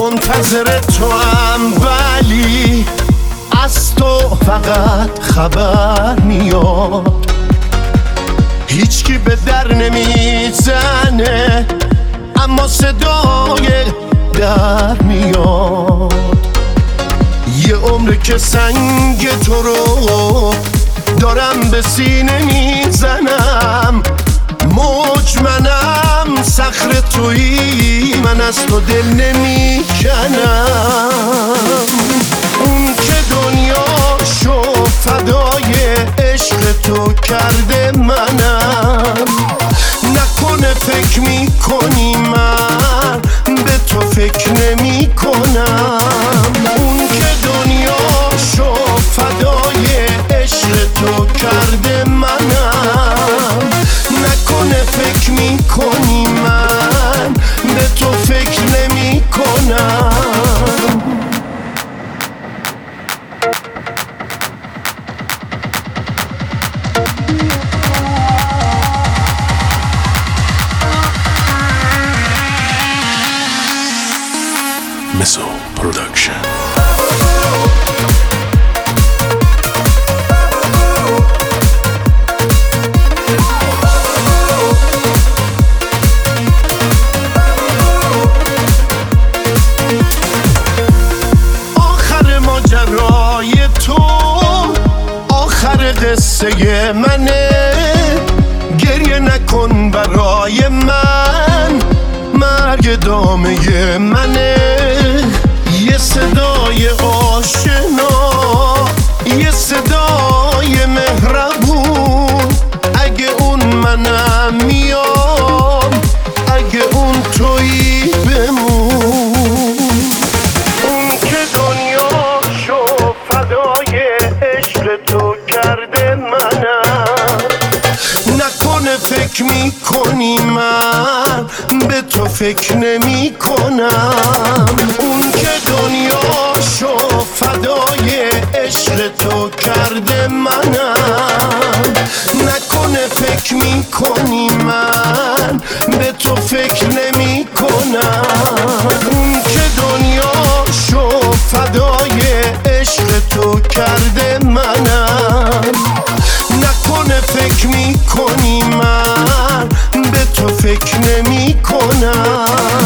منتظر تو هم، ولی از تو فقط خبر میاد. هیچکی به در نمیزنه اما صدای در میاد. یه عمره که سنگ تو رو دارم به سینه میزنم. موج منم، صخر تویی، من از تو دل نمیکنم. اون که دنیاشو فدای عشق تو کرده منم. نکنه فکر میکنی من به تو فکر نمیکنم. اون که دنیاشو فدای عشق تو کرده منم. نکنه فکر میکنی من به تو فکر نمیکنم. Mezzo Production. آخر ماجرای تو آخر قصه منه. گریه نکن برای من، مرگ دامه منه. یه صدای آشنا، یه صدای مهربون. اگه اون منم میام، اگه اون تویی بمون. اون که دنیاشو فدای عشق تو کرده منم. نکنه فکر میکنی من به تو فکر نمی کنم. اون که دنیاشو فدای عشق تو کرده منم. نکنه فکر میکنی من به تو فکر نمی کنم. اون که دنیاشو فدای عشق تو کرده منم. نکنه فکر میکنی من به تو فکر نمی کنم.